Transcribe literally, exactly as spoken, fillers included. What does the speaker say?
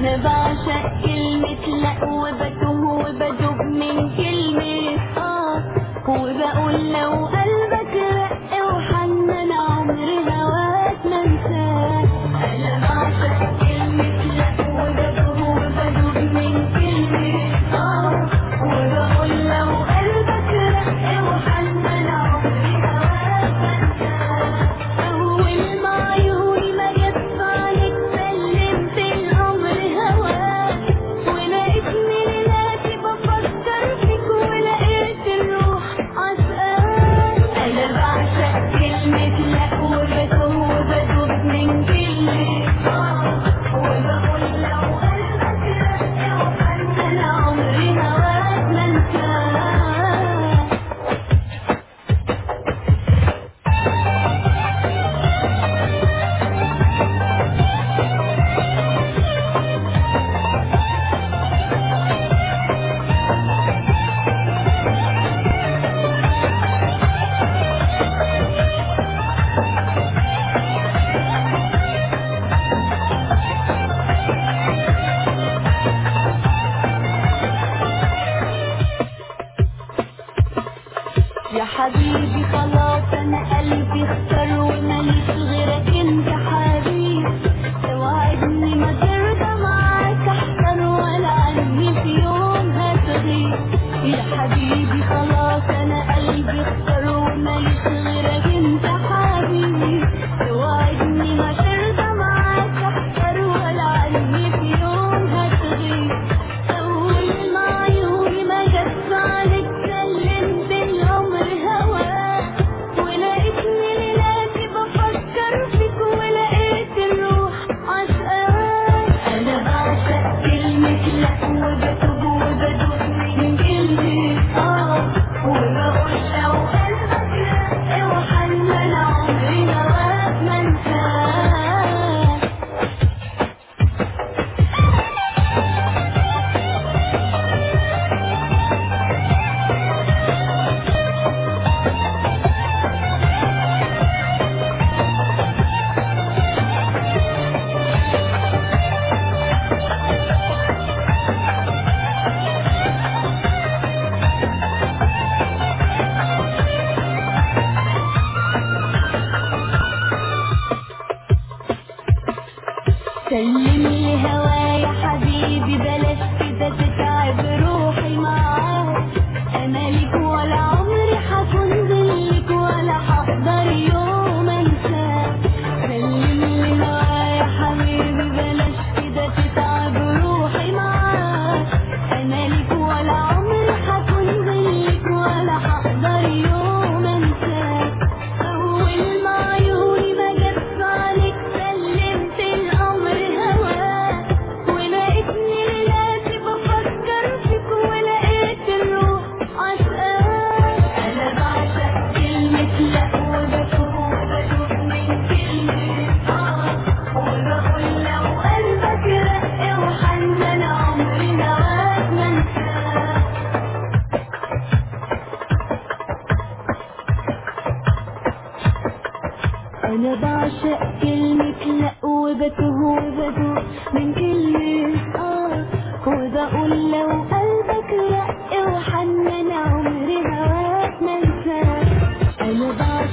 انا بعشق كلمة لا وبتوه وبدوب من كلمة اه وبقول لو قلبك رق وحنن عمري هواك ما انساك. انا بعشق كلمة لا وبتوه وبدوب من كلمة اه وبقول لو قلبك رق وحنن عمري هواك ما انساك. اول ما عيوني ما جت عليك سلمت الامر هواك ولقيتني ليلاتي بفكر فيك ولقيت الروح عشقاك. انا بعشق كلمة لا وبتوه وبدوب من كلمة اه وبقول لو قلبك رق وحنن عمري هواك ما انساك. يا حبيبي خلاص انا قلبي اختار وماليش غيرك انت حبيبي. توعدني ما ترضى معاك احسن ولا عني في يوم هتغيب. يا حبيبي خلاص انا قلبي اختار وماليش غيرك انت حبيبي. توعدني ما ترضى معاك احسن ولا عني في يوم هتغيب. اول ما عيوني ما جت عليك سلمت الامر هواك ولقيتني ليلاتي بفكر فيك ولقيت الروح عشقاك. انا بعشق كلمة لا وبتوب وبدوب من كلمة اه وبقول لو قلبك رق وحنن عمري هواك ما انساك. سلم لي هوايا حبيبي بلاش كده تتعب روحي معاك. انا ليك ولا عمري حكون ظلك ولا هقدر يوم انساك. سلم لي هوايا حبيبي بلاش كده تتعب روحي معاك. انا ليك ولا عمري حكون ظلك ولا هقدر يوم انساك. اول ما عيوني ما جت عليك سلمت الامر هواك ولقيتني ليلاتي بفكر فيك ولقيت الروح عشقاك. انا بعشق كلمة لا وبتوه وبدوب من كلمة اه وبقول لو قلبك رق وحنن عمري هواك ما انساك. انا بعشق كلمة لا وبتوه وبدوب من كلمة اه وبقول لو قلبك رق وحنن عمري هواك ما انساك. انا بعشق